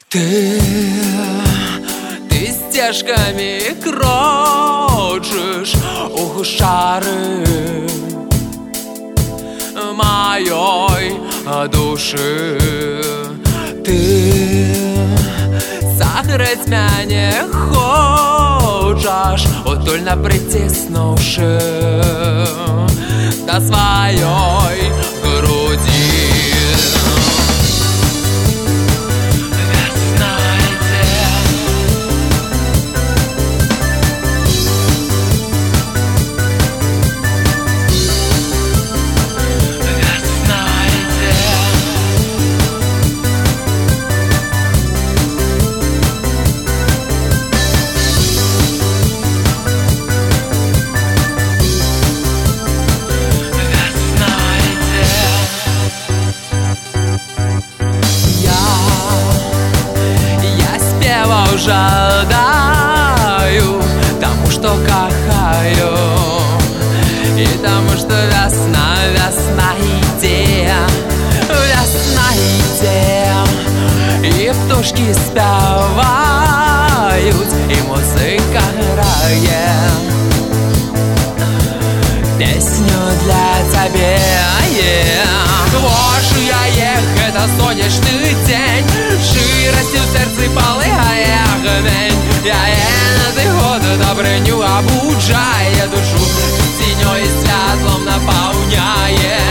Ти стежками крочиш у гущари моей души. Ти согреть мене хочеш, утульно притиснувши до своей груди. Жадаю тому, что кахаю, и тому, что весна, весна иде, весна иде, и птушки спевают, и музыка грает песню для тебя. Можу я ехать, это сонячний день, широстью в серці палає огонь. Я іноді году добриню обуджає душу, тіньою і світлом наповняє.